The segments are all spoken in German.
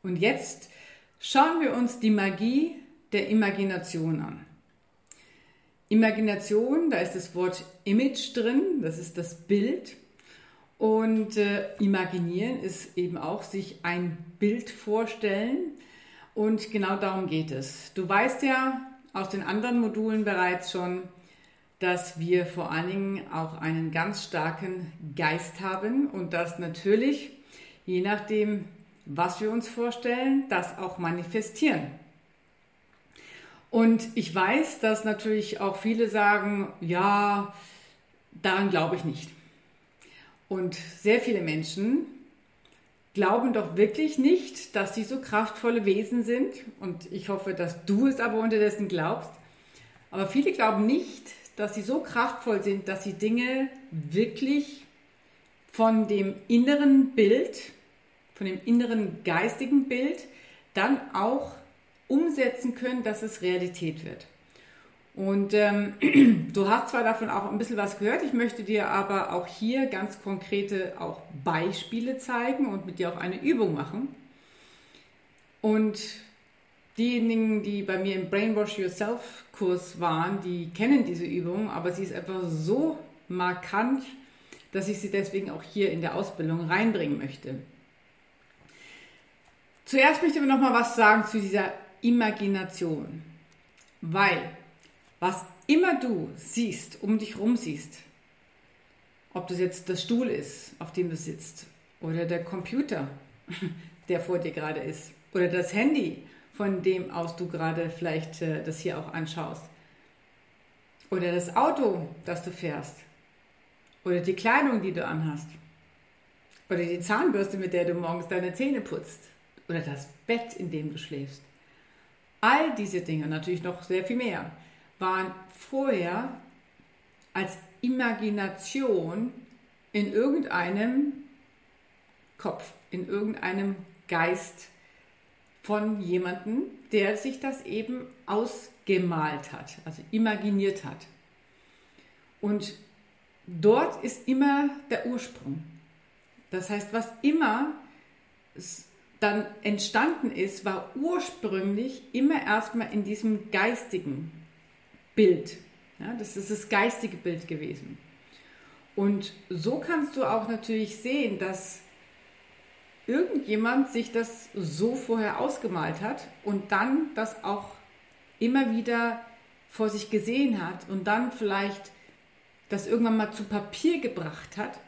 Und jetzt schauen wir uns die Magie der Imagination an. Imagination, da ist das Wort Image drin, das ist das Bild. Und imaginieren ist eben auch sich ein Bild vorstellen. Und genau darum geht es. Du weißt ja aus den anderen Modulen bereits schon, dass wir vor allen Dingen auch einen ganz starken Geist haben und dass natürlich, je nachdem, was wir uns vorstellen, das auch manifestieren. Und ich weiß, dass natürlich auch viele sagen, ja, daran glaube ich nicht. Und sehr viele Menschen glauben doch wirklich nicht, dass sie so kraftvolle Wesen sind. Und ich hoffe, dass du es aber unterdessen glaubst. Aber viele glauben nicht, dass sie so kraftvoll sind, dass sie Dinge wirklich von dem inneren Bild, von dem inneren geistigen Bild, dann auch umsetzen können, dass es Realität wird. Und du hast zwar davon auch ein bisschen was gehört, ich möchte dir aber auch hier ganz konkrete auch Beispiele zeigen und mit dir auch eine Übung machen. Und diejenigen, die bei mir im Brainwash Yourself Kurs waren, die kennen diese Übung, aber sie ist einfach so markant, dass ich sie deswegen auch hier in der Ausbildung reinbringen möchte. Zuerst möchte ich aber noch mal was sagen zu dieser Imagination, weil was immer du siehst, um dich herum siehst, ob das jetzt der Stuhl ist, auf dem du sitzt, oder der Computer, der vor dir gerade ist, oder das Handy, von dem aus du gerade vielleicht das hier auch anschaust, oder das Auto, das du fährst, oder die Kleidung, die du anhast, oder die Zahnbürste, mit der du morgens deine Zähne putzt, oder das Bett, in dem du schläfst. All diese Dinge, natürlich noch sehr viel mehr, waren vorher als Imagination in irgendeinem Kopf, in irgendeinem Geist von jemandem, der sich das eben ausgemalt hat, also imaginiert hat. Und dort ist immer der Ursprung. Das heißt, was immer dann entstanden ist, war ursprünglich immer erstmal in diesem geistigen Bild. Ja, das ist das geistige Bild gewesen. Und so kannst du auch natürlich sehen, dass irgendjemand sich das so vorher ausgemalt hat und dann das auch immer wieder vor sich gesehen hat und dann vielleicht das irgendwann mal zu Papier gebracht hat.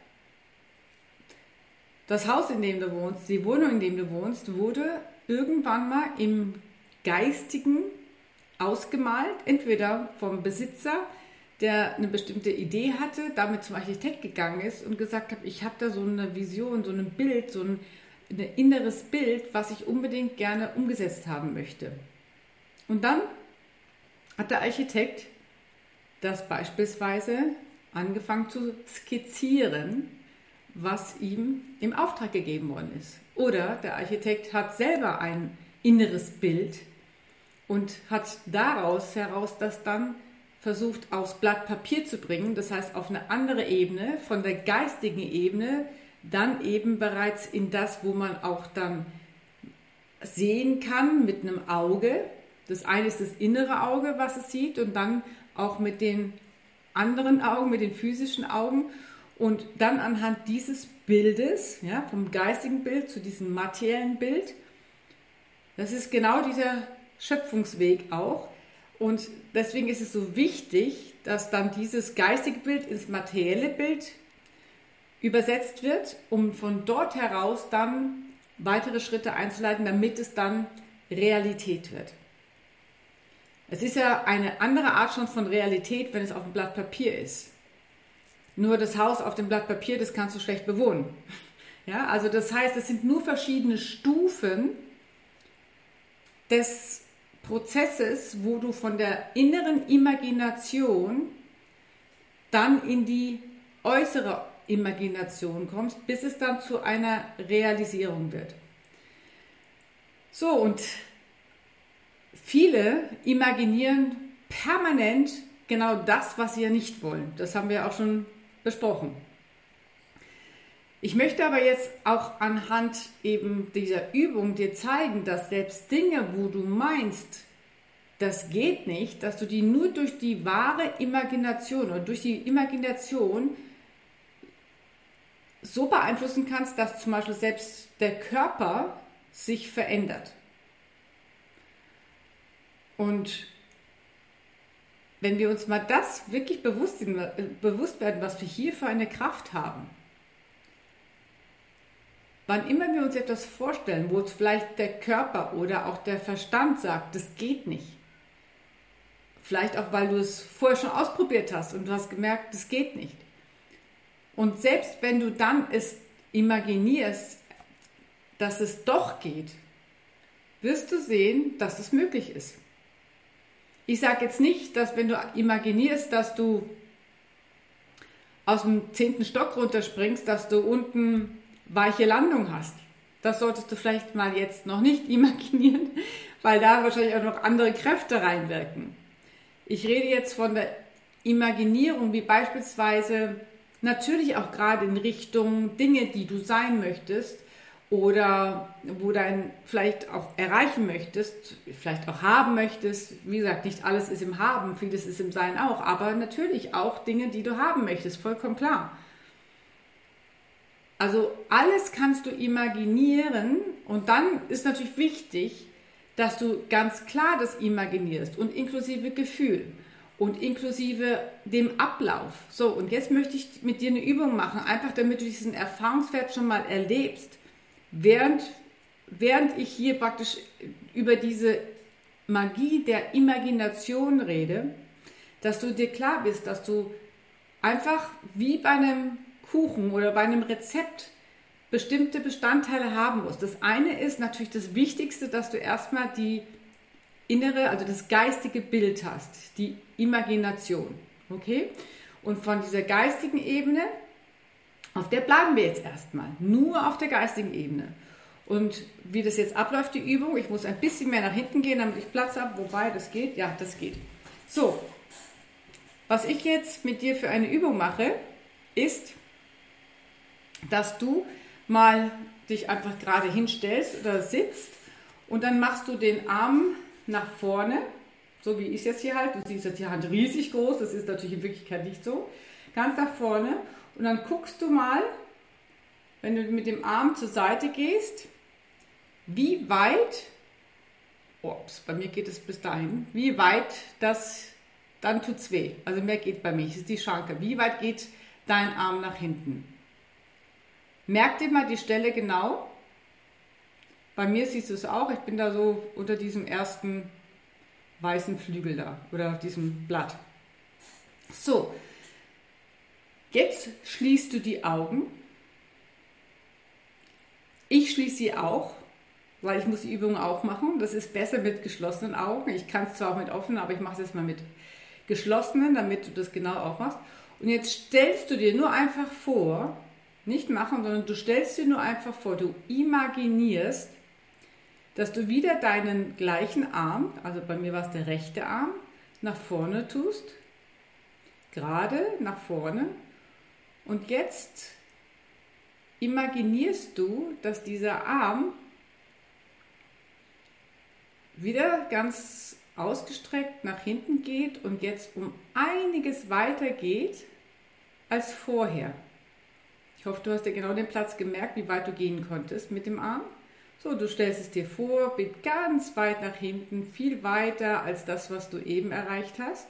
Das Haus, in dem du wohnst, die Wohnung, in dem du wohnst, wurde irgendwann mal im Geistigen ausgemalt, entweder vom Besitzer, der eine bestimmte Idee hatte, damit zum Architekt gegangen ist und gesagt hat, ich habe da so eine Vision, so ein Bild, so ein inneres Bild, was ich unbedingt gerne umgesetzt haben möchte. Und dann hat der Architekt das beispielsweise angefangen zu skizzieren, was ihm im Auftrag gegeben worden ist. Oder der Architekt hat selber ein inneres Bild und hat daraus heraus das dann versucht aufs Blatt Papier zu bringen, das heißt auf eine andere Ebene, von der geistigen Ebene, dann eben bereits in das, wo man auch dann sehen kann mit einem Auge. Das eine ist das innere Auge, was es sieht, und dann auch mit den anderen Augen, mit den physischen Augen. Und dann anhand dieses Bildes, ja, vom geistigen Bild zu diesem materiellen Bild, das ist genau dieser Schöpfungsweg auch. Und deswegen ist es so wichtig, dass dann dieses geistige Bild ins materielle Bild übersetzt wird, um von dort heraus dann weitere Schritte einzuleiten, damit es dann Realität wird. Es ist ja eine andere Art schon von Realität, wenn es auf dem Blatt Papier ist. Nur das Haus auf dem Blatt Papier, das kannst du schlecht bewohnen. Ja, also das heißt, es sind nur verschiedene Stufen des Prozesses, wo du von der inneren Imagination dann in die äußere Imagination kommst, bis es dann zu einer Realisierung wird. So, und viele imaginieren permanent genau das, was sie ja nicht wollen. Das haben wir auch schon besprochen. Ich möchte aber jetzt auch anhand eben dieser Übung dir zeigen, dass selbst Dinge, wo du meinst, das geht nicht, dass du die nur durch die wahre Imagination oder durch die Imagination so beeinflussen kannst, dass zum Beispiel selbst der Körper sich verändert. Und wenn wir uns mal das wirklich bewusst werden, was wir hier für eine Kraft haben, wann immer wir uns etwas vorstellen, wo uns vielleicht der Körper oder auch der Verstand sagt, das geht nicht, vielleicht auch, weil du es vorher schon ausprobiert hast und du hast gemerkt, das geht nicht. Und selbst wenn du dann es imaginierst, dass es doch geht, wirst du sehen, dass es möglich ist. Ich sage jetzt nicht, dass wenn du imaginierst, dass du aus dem 10. Stock runterspringst, dass du unten weiche Landung hast. Das solltest du vielleicht mal jetzt noch nicht imaginieren, weil da wahrscheinlich auch noch andere Kräfte reinwirken. Ich rede jetzt von der Imaginierung, wie beispielsweise natürlich auch gerade in Richtung Dinge, die du sein möchtest oder wo du vielleicht auch erreichen möchtest, vielleicht auch haben möchtest. Wie gesagt, nicht alles ist im Haben, vieles ist im Sein auch, aber natürlich auch Dinge, die du haben möchtest, vollkommen klar. Also alles kannst du imaginieren und dann ist natürlich wichtig, dass du ganz klar das imaginierst und inklusive Gefühl und inklusive dem Ablauf. So, und jetzt möchte ich mit dir eine Übung machen, einfach damit du diesen Erfahrungswert schon mal erlebst, während ich hier praktisch über diese Magie der Imagination rede, dass du dir klar bist, dass du einfach wie bei einem Kuchen oder bei einem Rezept bestimmte Bestandteile haben musst. Das eine ist natürlich das Wichtigste, dass du erstmal die innere, also das geistige Bild hast, die Imagination. Okay? Und von dieser geistigen Ebene, auf der bleiben wir jetzt erstmal. Nur auf der geistigen Ebene. Und wie das jetzt abläuft, die Übung, ich muss ein bisschen mehr nach hinten gehen, damit ich Platz habe. Wobei, das geht? Ja, das geht. So, was ich jetzt mit dir für eine Übung mache, ist, dass du mal dich einfach gerade hinstellst oder sitzt und dann machst du den Arm nach vorne, so wie ich es jetzt hier halte. Du siehst jetzt die Hand riesig groß, das ist natürlich in Wirklichkeit nicht so. Ganz nach vorne und dann guckst du mal, wenn du mit dem Arm zur Seite gehst, wie weit, bei mir geht es bis dahin, wie weit das, dann tut es weh. Also mehr geht bei mir, das ist die Schranke. Wie weit geht dein Arm nach hinten? Merk dir mal die Stelle genau. Bei mir siehst du es auch. Ich bin da so unter diesem ersten weißen Flügel da oder auf diesem Blatt. So, jetzt schließt du die Augen. Ich schließe sie auch, weil ich muss die Übung auch machen. Das ist besser mit geschlossenen Augen. Ich kann es zwar auch mit offenen, aber ich mache es jetzt mal mit geschlossenen, damit du das genau auch machst. Und jetzt stellst du dir nur einfach vor, nicht machen, sondern du stellst dir nur einfach vor, du imaginierst, dass du wieder deinen gleichen Arm, also bei mir war es der rechte Arm, nach vorne tust, gerade nach vorne. Und jetzt imaginierst du, dass dieser Arm wieder ganz ausgestreckt nach hinten geht und jetzt um einiges weiter geht als vorher. Ich hoffe, du hast dir genau den Platz gemerkt, wie weit du gehen konntest mit dem Arm. So, du stellst es dir vor, geht ganz weit nach hinten, viel weiter als das, was du eben erreicht hast.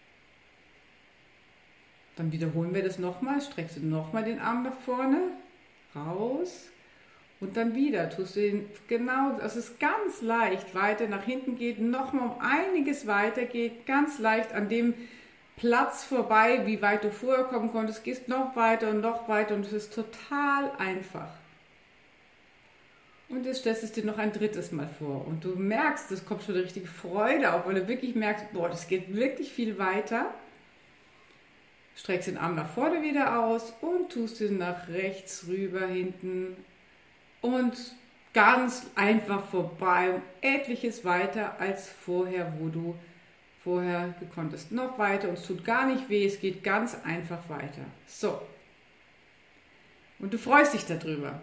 Dann wiederholen wir das nochmal, streckst du nochmal den Arm nach vorne, raus und dann wieder. Tust du den genau, dass es ganz leicht weiter nach hinten geht, nochmal um einiges weiter geht, ganz leicht an dem Platz vorbei, wie weit du vorher kommen konntest, gehst noch weiter und es ist total einfach. Und jetzt stellst du es dir noch ein drittes Mal vor und du merkst, es kommt schon eine richtige Freude auf, weil du wirklich merkst, boah, das geht wirklich viel weiter. Streckst den Arm nach vorne wieder aus und tust ihn nach rechts rüber hinten und ganz einfach vorbei, um etliches weiter als vorher, wo du vorher gekonnt hast. Noch weiter und es tut gar nicht weh, es geht ganz einfach weiter. So. Und du freust dich darüber.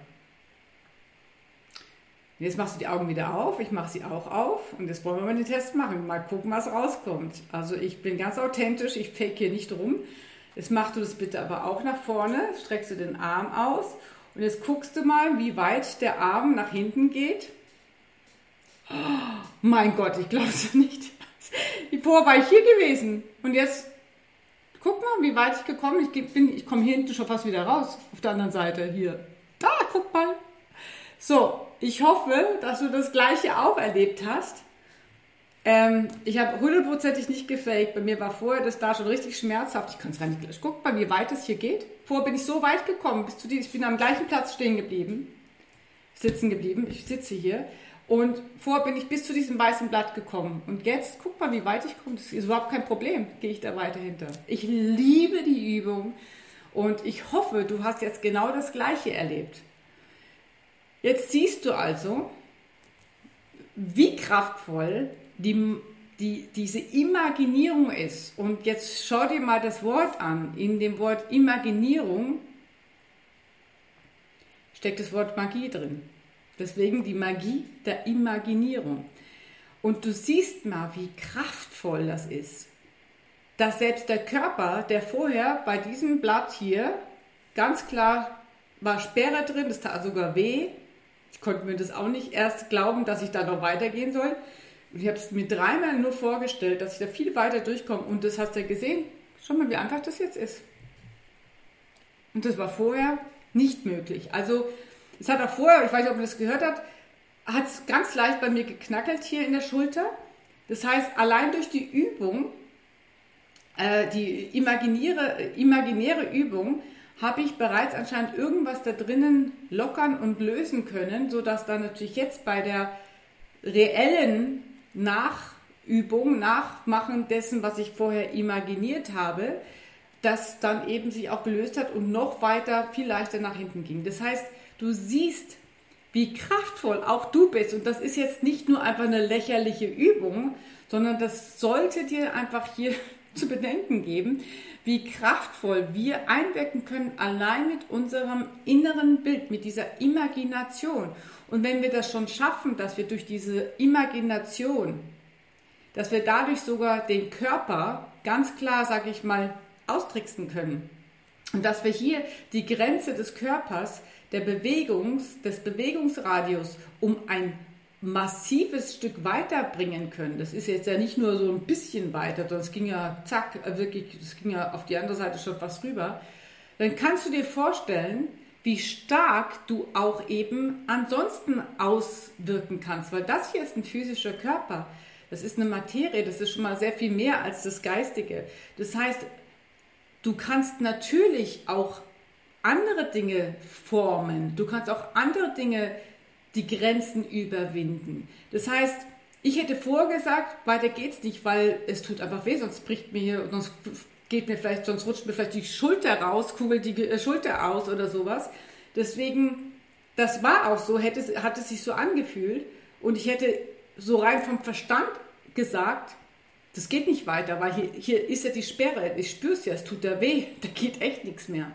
Und jetzt machst du die Augen wieder auf, ich mache sie auch auf und jetzt wollen wir mal den Test machen, mal gucken, was rauskommt. Also ich bin ganz authentisch, ich fake hier nicht rum. Jetzt machst du das bitte aber auch nach vorne, streckst du den Arm aus und jetzt guckst du mal, wie weit der Arm nach hinten geht. Oh, mein Gott, ich glaube es nicht. Vorher war ich hier gewesen und jetzt guck mal, wie weit ich gekommen bin. Ich komme hier hinten schon fast wieder raus, auf der anderen Seite hier. Da, guck mal. So, ich hoffe, dass du das Gleiche auch erlebt hast. Ich habe hundertprozentig nicht gefaked. Bei mir war vorher das da schon richtig schmerzhaft. Ich kann es gar nicht gleich. Guck mal, wie weit es hier geht. Vorher bin ich so weit gekommen, bis zu dir. Ich bin am gleichen Platz sitzen geblieben. Ich sitze hier. Und vorher bin ich bis zu diesem weißen Blatt gekommen. Und jetzt, guck mal, wie weit ich komme. Das ist überhaupt kein Problem. Gehe ich da weiter hinter. Ich liebe die Übung. Und ich hoffe, du hast jetzt genau das Gleiche erlebt. Jetzt siehst du also, wie kraftvoll diese Imaginierung ist. Und jetzt schau dir mal das Wort an. In dem Wort Imaginierung steckt das Wort Magie drin. Deswegen die Magie der Imaginierung. Und du siehst mal, wie kraftvoll das ist. Dass selbst der Körper, der vorher bei diesem Blatt hier ganz klar war Sperre drin, das tat sogar weh. Ich konnte mir das auch nicht erst glauben, dass ich da noch weitergehen soll. Und ich habe es mir dreimal nur vorgestellt, dass ich da viel weiter durchkomme. Und das hast du ja gesehen. Schau mal, wie einfach das jetzt ist. Und das war vorher nicht möglich. Also es hat auch vorher, ich weiß nicht, ob man das gehört hat es ganz leicht bei mir geknackelt hier in der Schulter. Das heißt, allein durch die Übung, die imaginäre Übung, habe ich bereits anscheinend irgendwas da drinnen lockern und lösen können, sodass dann natürlich jetzt bei der reellen Nachmachen dessen, was ich vorher imaginiert habe, das dann eben sich auch gelöst hat und noch weiter, viel leichter nach hinten ging. Das heißt, du siehst, wie kraftvoll auch du bist. Und das ist jetzt nicht nur einfach eine lächerliche Übung, sondern das sollte dir einfach hier zu bedenken geben, wie kraftvoll wir einwirken können, allein mit unserem inneren Bild, mit dieser Imagination. Und wenn wir das schon schaffen, dass wir durch diese Imagination, dass wir dadurch sogar den Körper ganz klar, sage ich mal, austricksen können. Und dass wir hier die Grenze des Körpers, des Bewegungsradius um ein massives Stück weiterbringen können. Das ist jetzt ja nicht nur so ein bisschen weiter, sondern es ging ja zack, wirklich, es ging ja auf die andere Seite schon fast rüber. Dann kannst du dir vorstellen, wie stark du auch eben ansonsten auswirken kannst, weil das hier ist ein physischer Körper, das ist eine Materie, das ist schon mal sehr viel mehr als das Geistige. Das heißt, du kannst natürlich auch andere Dinge formen, du kannst auch andere Dinge die Grenzen überwinden. Das heißt, ich hätte vorgesagt, weiter geht's nicht, weil es tut einfach weh, sonst rutscht mir vielleicht die Schulter raus, kugelt die Schulter aus oder sowas. Deswegen, das war auch so, hat es sich so angefühlt und ich hätte so rein vom Verstand gesagt, das geht nicht weiter, weil hier ist ja die Sperre, ich spüre es ja, es tut da weh, da geht echt nichts mehr.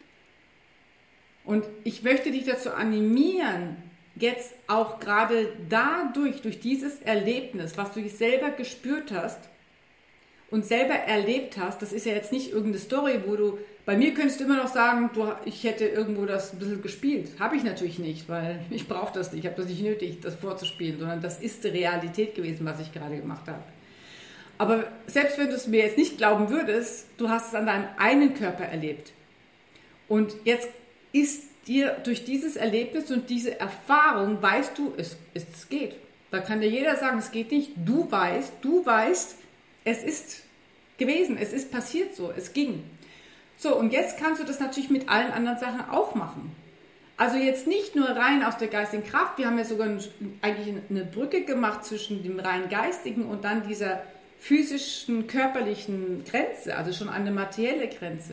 Und ich möchte dich dazu animieren, jetzt auch gerade durch dieses Erlebnis, was du selber gespürt hast und selber erlebt hast, das ist ja jetzt nicht irgendeine Story, bei mir könntest du immer noch sagen, ich hätte irgendwo das ein bisschen gespielt. Habe ich natürlich nicht, weil ich brauche das nicht, ich habe das nicht nötig, das vorzuspielen, sondern das ist die Realität gewesen, was ich gerade gemacht habe. Aber selbst wenn du es mir jetzt nicht glauben würdest, du hast es an deinem einen Körper erlebt. Und jetzt ist dir durch dieses Erlebnis und diese Erfahrung, weißt du, es geht. Da kann dir jeder sagen, es geht nicht. Du weißt, es ist gewesen, es ist passiert so, es ging. So, und jetzt kannst du das natürlich mit allen anderen Sachen auch machen. Also jetzt nicht nur rein aus der geistigen Kraft, wir haben ja sogar eigentlich eine Brücke gemacht zwischen dem rein geistigen und dann dieser physischen, körperlichen Grenze, also schon eine materielle Grenze.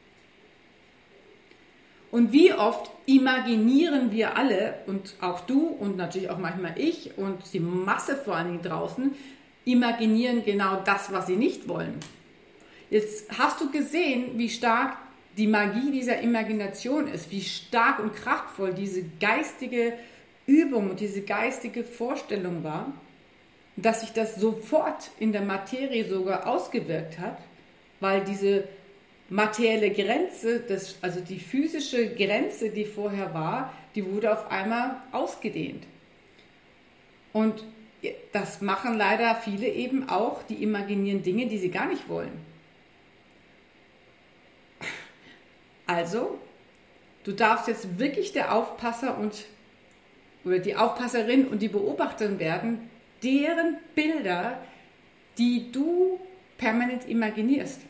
Und wie oft imaginieren wir alle, und auch du und natürlich auch manchmal ich und die Masse vor allen Dingen draußen, imaginieren genau das, was sie nicht wollen. Jetzt hast du gesehen, wie stark die Magie dieser Imagination ist, wie stark und kraftvoll diese geistige Übung und diese geistige Vorstellung war, dass sich das sofort in der Materie sogar ausgewirkt hat, weil diese materielle Grenze, also die physische Grenze, die vorher war, die wurde auf einmal ausgedehnt. Und das machen leider viele eben auch, die imaginieren Dinge, die sie gar nicht wollen. Also, du darfst jetzt wirklich der Aufpasser oder die Aufpasserin und die Beobachterin werden, deren Bilder, die du permanent imaginierst.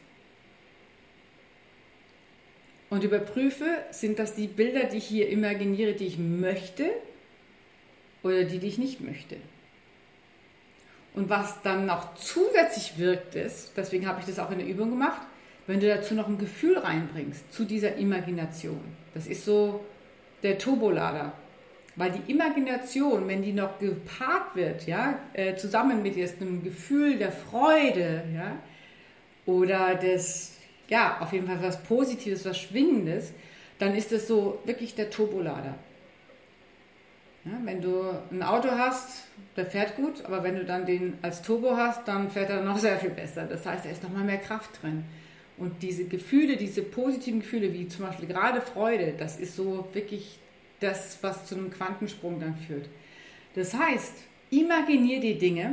Und überprüfe, sind das die Bilder, die ich hier imaginiere, die ich möchte oder die ich nicht möchte. Und was dann noch zusätzlich wirkt ist, deswegen habe ich das auch in der Übung gemacht, wenn du dazu noch ein Gefühl reinbringst zu dieser Imagination. Das ist so der Turbolader. Weil die Imagination, wenn die noch gepaart wird, ja, zusammen mit jetzt einem Gefühl der Freude, ja, oder des, ja, auf jeden Fall was Positives, was Schwingendes, dann ist das so wirklich der Turbolader. Ja, wenn du ein Auto hast, der fährt gut, aber wenn du dann den als Turbo hast, dann fährt er noch sehr viel besser. Das heißt, da ist noch mal mehr Kraft drin. Und diese Gefühle, diese positiven Gefühle, wie zum Beispiel gerade Freude, das ist so wirklich das, was zu einem Quantensprung dann führt. Das heißt, imaginier die Dinge,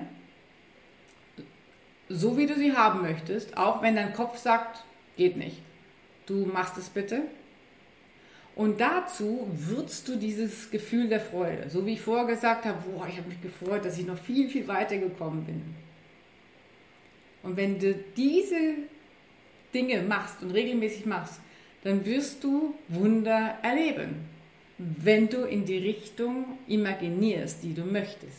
so wie du sie haben möchtest, auch wenn dein Kopf sagt, geht nicht. Du machst es bitte. Und dazu würzt du dieses Gefühl der Freude. So wie ich vorher gesagt habe, boah, ich habe mich gefreut, dass ich noch viel, viel weiter gekommen bin. Und wenn du diese Dinge machst und regelmäßig machst, dann wirst du Wunder erleben, wenn du in die Richtung imaginierst, die du möchtest.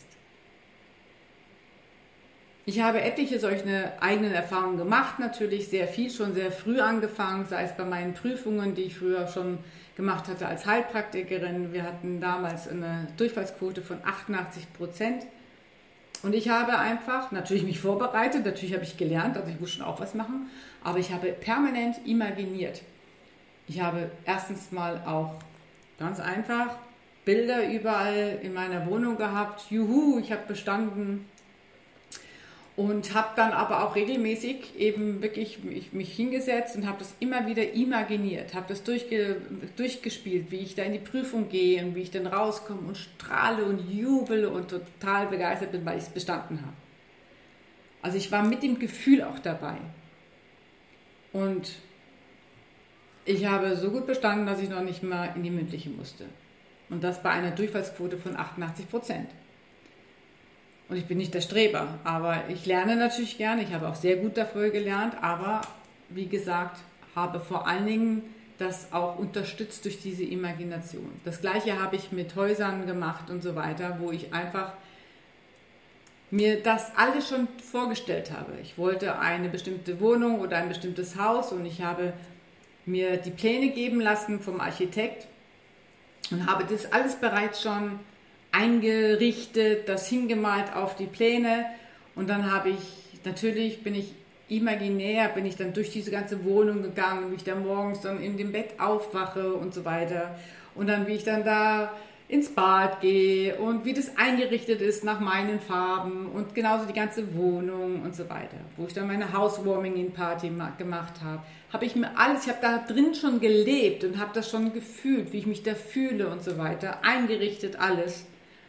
Ich habe etliche solche eigenen Erfahrungen gemacht, natürlich sehr viel, schon sehr früh angefangen, sei es bei meinen Prüfungen, die ich früher schon gemacht hatte als Heilpraktikerin. Wir hatten damals eine Durchfallsquote von 88%. Und ich habe einfach natürlich mich vorbereitet, natürlich habe ich gelernt, also ich muss schon auch was machen, aber ich habe permanent imaginiert. Ich habe erstens mal auch ganz einfach Bilder überall in meiner Wohnung gehabt. Juhu, ich habe bestanden. Und habe dann aber auch regelmäßig eben wirklich mich hingesetzt und habe das immer wieder imaginiert, habe das durchgespielt, wie ich da in die Prüfung gehe und wie ich dann rauskomme und strahle und jubele und total begeistert bin, weil ich es bestanden habe. Also ich war mit dem Gefühl auch dabei. Und ich habe so gut bestanden, dass ich noch nicht mal in die mündliche musste. Und das bei einer Durchfallsquote von 88%. Und ich bin nicht der Streber, aber ich lerne natürlich gerne. Ich habe auch sehr gut dafür gelernt, aber wie gesagt, habe vor allen Dingen das auch unterstützt durch diese Imagination. Das Gleiche habe ich mit Häusern gemacht und so weiter, wo ich einfach mir das alles schon vorgestellt habe. Ich wollte eine bestimmte Wohnung oder ein bestimmtes Haus und ich habe mir die Pläne geben lassen vom Architekt und habe das alles bereits schon eingerichtet, das hingemalt auf die Pläne und dann bin ich imaginär, bin ich dann durch diese ganze Wohnung gegangen, wie ich dann morgens dann in dem Bett aufwache und so weiter und dann wie ich dann da ins Bad gehe und wie das eingerichtet ist nach meinen Farben und genauso die ganze Wohnung und so weiter. Wo ich dann meine Housewarming-Party gemacht habe, ich habe da drin schon gelebt und habe das schon gefühlt, wie ich mich da fühle und so weiter, eingerichtet alles.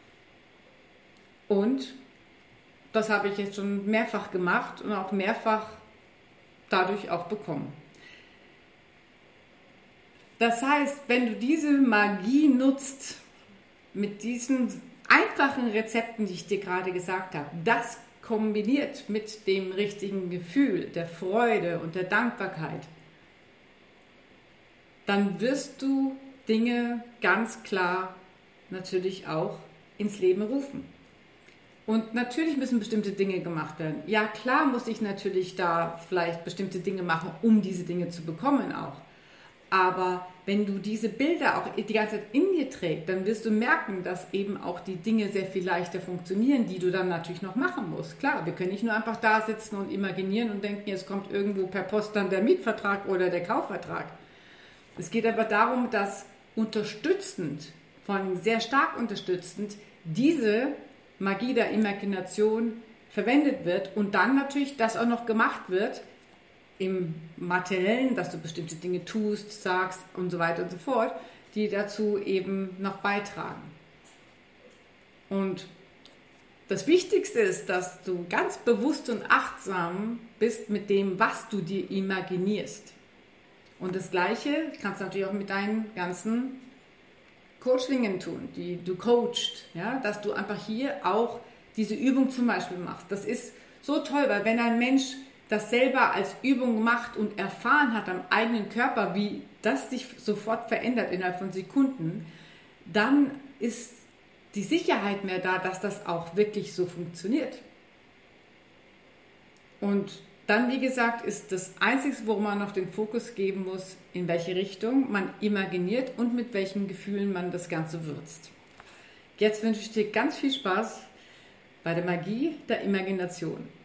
Und das habe ich jetzt schon mehrfach gemacht und auch mehrfach dadurch auch bekommen. Das heißt, wenn du diese Magie nutzt, mit diesen einfachen Rezepten, die ich dir gerade gesagt habe, das kombiniert mit dem richtigen Gefühl der Freude und der Dankbarkeit, dann wirst du Dinge ganz klar natürlich auch ins Leben rufen. Und natürlich müssen bestimmte Dinge gemacht werden. Ja, klar muss ich natürlich da vielleicht bestimmte Dinge machen, um diese Dinge zu bekommen auch. Aber wenn du diese Bilder auch die ganze Zeit in dir trägst, dann wirst du merken, dass eben auch die Dinge sehr viel leichter funktionieren, die du dann natürlich noch machen musst. Klar, wir können nicht nur einfach da sitzen und imaginieren und denken, jetzt kommt irgendwo per Post dann der Mietvertrag oder der Kaufvertrag. Es geht aber darum, dass unterstützend, vor allem sehr stark unterstützend, diese Magie der Imagination verwendet wird und dann natürlich das auch noch gemacht wird im Materiellen, dass du bestimmte Dinge tust, sagst und so weiter und so fort, die dazu eben noch beitragen. Und das Wichtigste ist, dass du ganz bewusst und achtsam bist mit dem, was du dir imaginierst. Und das Gleiche kannst du natürlich auch mit deinen ganzen Coachlingen tun, die du coachst, ja? Dass du einfach hier auch diese Übung zum Beispiel machst. Das ist so toll, weil wenn ein Mensch das selber als Übung macht und erfahren hat am eigenen Körper, wie das sich sofort verändert innerhalb von Sekunden, dann ist die Sicherheit mehr da, dass das auch wirklich so funktioniert. Und dann, wie gesagt, ist das Einzige, wo man noch den Fokus geben muss, in welche Richtung man imaginiert und mit welchen Gefühlen man das Ganze würzt. Jetzt wünsche ich dir ganz viel Spaß bei der Magie der Imagination.